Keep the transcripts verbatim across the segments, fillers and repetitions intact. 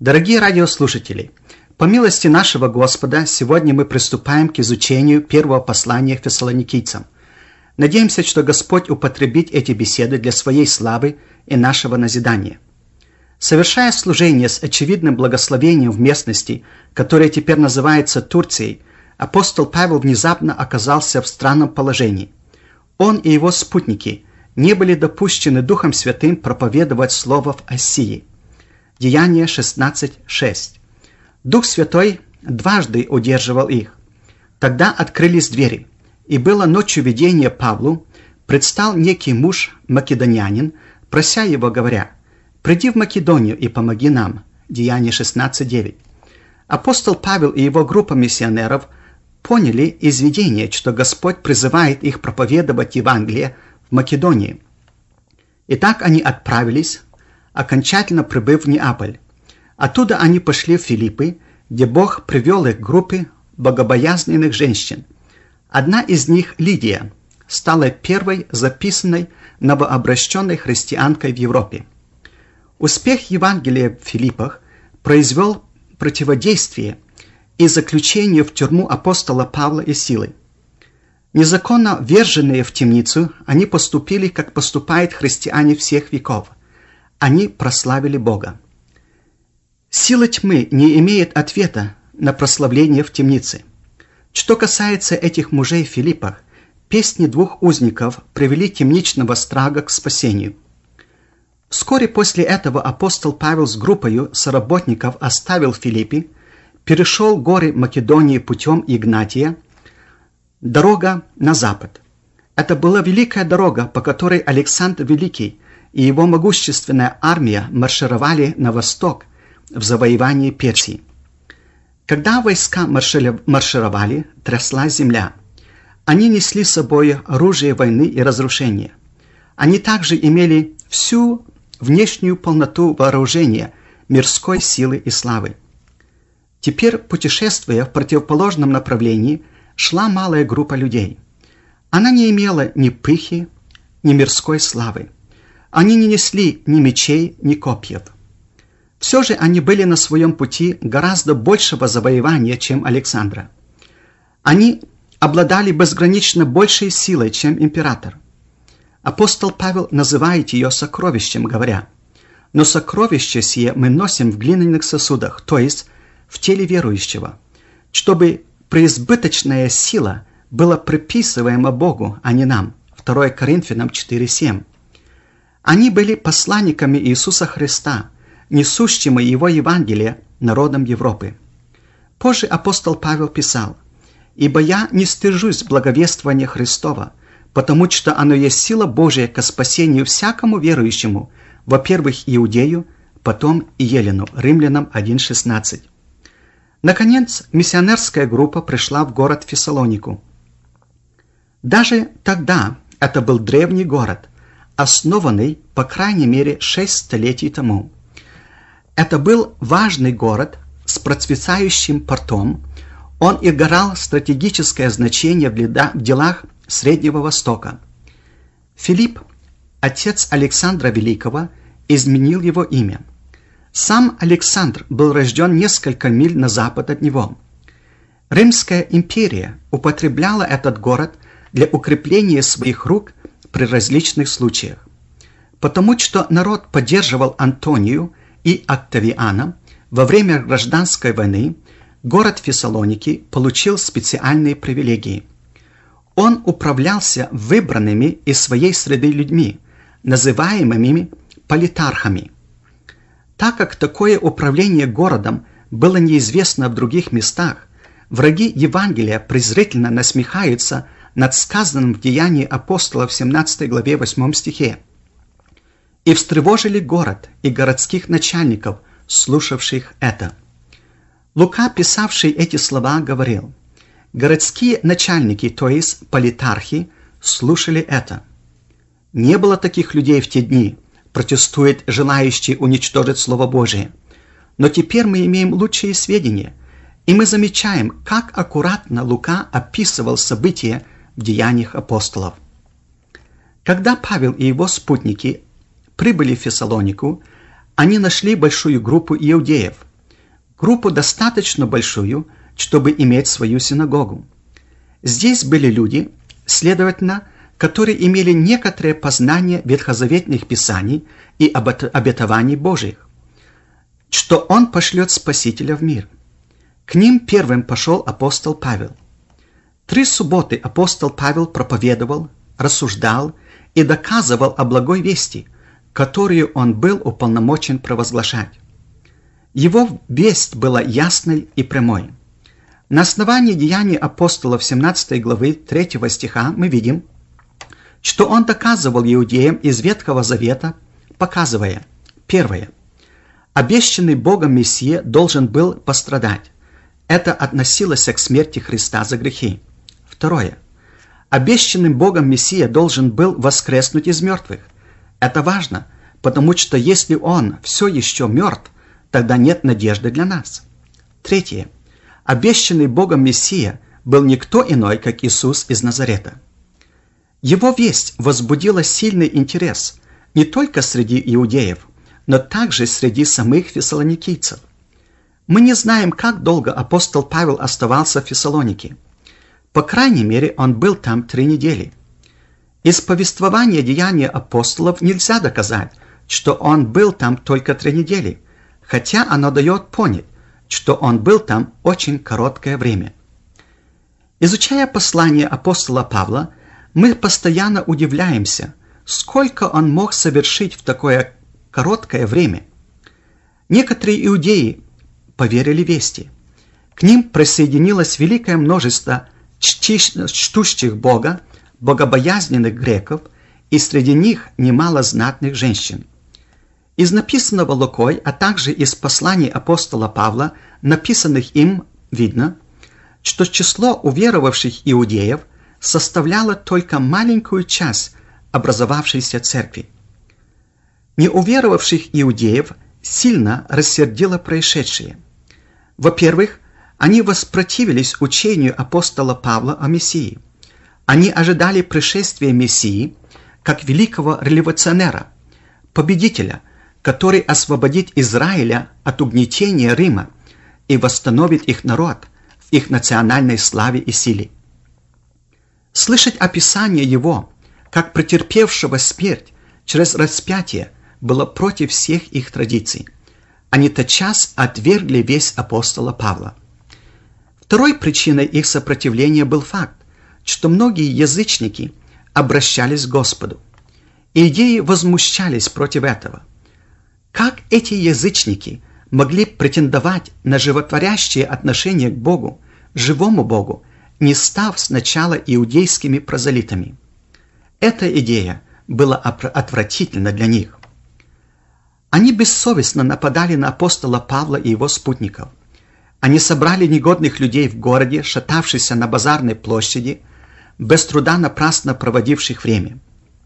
Дорогие радиослушатели, по милости нашего Господа, сегодня мы приступаем к изучению первого послания к фессалоникийцам. Надеемся, что Господь употребит эти беседы для своей славы и нашего назидания. Совершая служение с очевидным благословением в местности, которая теперь называется Турцией, апостол Павел внезапно оказался в странном положении. Он и его спутники не были допущены Духом Святым проповедовать слово в Асии. Деяния шестнадцать шесть. Дух Святой дважды удерживал их. Тогда открылись двери, и было ночью видение Павлу, предстал некий муж, македонянин, прося его, говоря: «Приди в Македонию и помоги нам». Деяния шестнадцать девять. Апостол Павел и его группа миссионеров поняли из видения, что Господь призывает их проповедовать Евангелие в Македонии. Итак, они отправились, окончательно прибыв в Неаполь. Оттуда они пошли в Филиппы, где Бог привел их к группе богобоязненных женщин. Одна из них, Лидия, стала первой записанной новообращенной христианкой в Европе. Успех Евангелия в Филиппах произвел противодействие и заключение в тюрьму апостола Павла и Силы. Незаконно вверженные в темницу, они поступили, как поступают христиане всех веков. Они прославили Бога. Сила тьмы не имеет ответа на прославление в темнице. Что касается этих мужей в Филиппах, песни двух узников привели темничного страга к спасению. Вскоре после этого апостол Павел с группой соработников оставил Филиппы, перешел горы Македонии путем Игнатия, дорога на запад. Это была великая дорога, по которой Александр Великий и его могущественная армия маршировали на восток в завоевании Персии. Когда войска маршировали, тряслась земля. Они несли с собой оружие войны и разрушения. Они также имели всю внешнюю полноту вооружения, мирской силы и славы. Теперь, путешествуя в противоположном направлении, шла малая группа людей. Она не имела ни пыхи, ни мирской славы. Они не несли ни мечей, ни копьев. Все же они были на своем пути гораздо большего завоевания, чем Александра. Они обладали безгранично большей силой, чем император. Апостол Павел называет ее сокровищем, говоря: «Но сокровище сие мы носим в глиняных сосудах, то есть в теле верующего, чтобы преизбыточная сила была приписываема Богу, а не нам». второе Коринфянам четыре семь. Они были посланниками Иисуса Христа, несущими Его Евангелие народам Европы. Позже апостол Павел писал: «Ибо я не стыжусь благовествования Христова, потому что оно есть сила Божия ко спасению всякому верующему, во-первых, иудею, потом и елену». Римлянам один шестнадцать. Наконец, миссионерская группа пришла в город Фессалонику. Даже тогда это был древний город, основанный, по крайней мере, шесть столетий тому. Это был важный город с процветающим портом. Он играл стратегическое значение в делах Среднего Востока. Филипп, отец Александра Великого, изменил его имя. Сам Александр был рожден несколько миль на запад от него. Римская империя употребляла этот город для укрепления своих рук при различных случаях. Потому что народ поддерживал Антонию и Октавиана, во время гражданской войны город Фессалоники получил специальные привилегии. Он управлялся выбранными из своей среды людьми, называемыми политархами. Так как такое управление городом было неизвестно в других местах, враги Евангелия презрительно насмехаются над сказанным в Деянии апостолов в семнадцатой главе восьмом стихе. «И встревожили город и городских начальников, слушавших это». Лука, писавший эти слова, говорил: «Городские начальники, то есть политархи, слушали это». Не было таких людей в те дни, протестует желающий уничтожить Слово Божие. Но теперь мы имеем лучшие сведения, и мы замечаем, как аккуратно Лука описывал события в Деяниях апостолов. Когда Павел и его спутники прибыли в Фессалонику, они нашли большую группу иудеев, группу достаточно большую, чтобы иметь свою синагогу. Здесь были люди, следовательно, которые имели некоторое познание ветхозаветных писаний и обетований Божьих, что Он пошлет Спасителя в мир. К ним первым пошел апостол Павел. Три субботы апостол Павел проповедовал, рассуждал и доказывал о благой вести, которую он был уполномочен провозглашать. Его весть была ясной и прямой. На основании Деяний апостолов семнадцатой главы третьего стиха мы видим, что он доказывал иудеям из Ветхого Завета, показывая: первое, обещанный Богом Мессия должен был пострадать. Это относилось к смерти Христа за грехи. Второе, обещанным Богом Мессия должен был воскреснуть из мертвых. Это важно, потому что если Он все еще мертв, тогда нет надежды для нас. Третье, обещанный Богом Мессия был никто иной, как Иисус из Назарета. Его весть возбудила сильный интерес не только среди иудеев, но также среди самых фессалоникийцев. Мы не знаем, как долго апостол Павел оставался в Фессалонике. По крайней мере, он был там три недели. Из повествования Деяний апостолов нельзя доказать, что он был там только три недели, хотя оно дает понять, что он был там очень короткое время. Изучая послание апостола Павла, мы постоянно удивляемся, сколько он мог совершить в такое короткое время. Некоторые иудеи поверили вести. К ним присоединилось великое множество чтущих Бога, богобоязненных греков, и среди них немало знатных женщин. Из написанного Лукой, а также из посланий апостола Павла, написанных им, видно, что число уверовавших иудеев составляло только маленькую часть образовавшейся церкви. Неуверовавших иудеев сильно рассердило происшедшее. Во-первых, они воспротивились учению апостола Павла о Мессии. Они ожидали пришествия Мессии как великого революционера, победителя, который освободит Израиля от угнетения Рима и восстановит их народ в их национальной славе и силе. Слышать описание его, как претерпевшего смерть через распятие, было против всех их традиций. Они тотчас отвергли весть апостола Павла. Второй причиной их сопротивления был факт, что многие язычники обращались к Господу. Иудеи возмущались против этого. Как эти язычники могли претендовать на животворящее отношение к Богу, живому Богу, не став сначала иудейскими прозелитами? Эта идея была отвратительна для них. Они бессовестно нападали на апостола Павла и его спутников. Они собрали негодных людей в городе, шатавшихся на базарной площади, без труда напрасно проводивших время.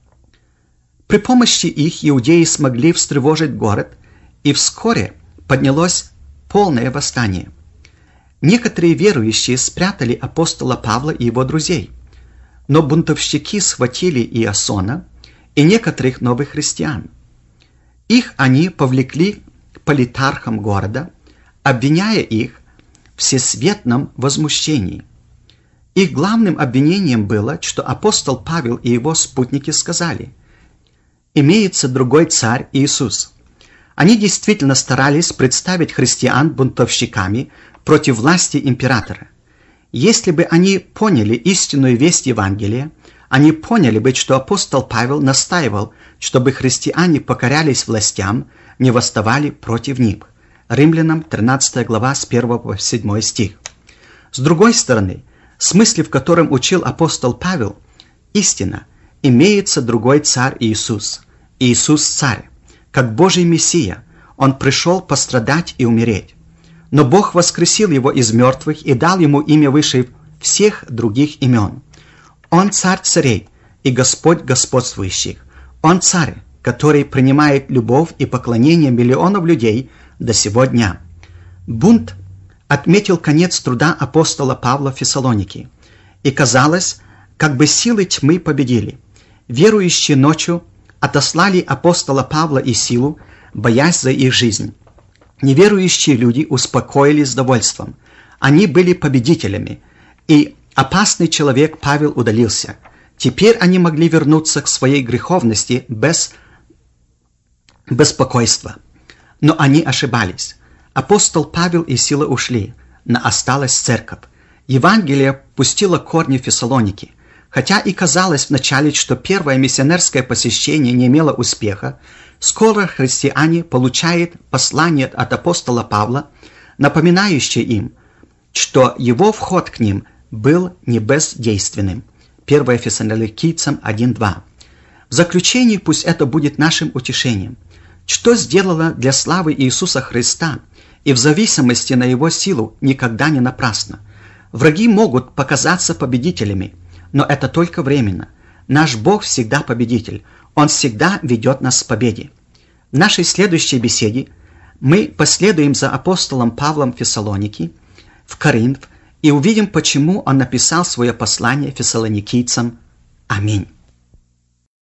При помощи их иудеи смогли встревожить город, и вскоре поднялось полное восстание. Некоторые верующие спрятали апостола Павла и его друзей, но бунтовщики схватили Иасона и некоторых новых христиан. Их они повлекли к политархам города, обвиняя их в всесветном возмущении. Их главным обвинением было, что апостол Павел и его спутники сказали: «Имеется другой царь Иисус». Они действительно старались представить христиан бунтовщиками против власти императора. Если бы они поняли истинную весть Евангелия, они поняли бы, что апостол Павел настаивал, чтобы христиане покорялись властям, не восставали против них. Римлянам тринадцатая глава с первого по седьмой стих. С другой стороны, смысл, в котором учил апостол Павел, истина: имеется другой царь Иисус. Иисус царь, как Божий Мессия, Он пришел пострадать и умереть. Но Бог воскресил Его из мертвых и дал Ему имя выше всех других имен. Он царь царей и Господь господствующих. Он царь, который принимает любовь и поклонение миллионов людей до сего дня. Бунт отметил конец труда апостола Павла в Фессалонике, и казалось, как бы силы тьмы победили. Верующие ночью отослали апостола Павла и силу, боясь за их жизнь. Неверующие люди успокоились довольством. Они были победителями, и опасный человек Павел удалился. Теперь они могли вернуться к своей греховности без беспокойства. Но они ошибались. Апостол Павел и Сила ушли, но осталась церковь. Евангелие пустило корни в Фессалоники. Хотя и казалось вначале, что первое миссионерское посещение не имело успеха, скоро христиане получают послание от апостола Павла, напоминающее им, что его вход к ним был не бездейственным. первое Фессалоникийцам один два. В заключении пусть это будет нашим утешением. Что сделало для славы Иисуса Христа и в зависимости на Его силу никогда не напрасно. Враги могут показаться победителями, но это только временно. Наш Бог всегда победитель. Он всегда ведет нас к победе. В нашей следующей беседе мы последуем за апостолом Павлом в Фессалоники, в Коринф, и увидим, почему он написал свое послание фессалоникийцам. Аминь.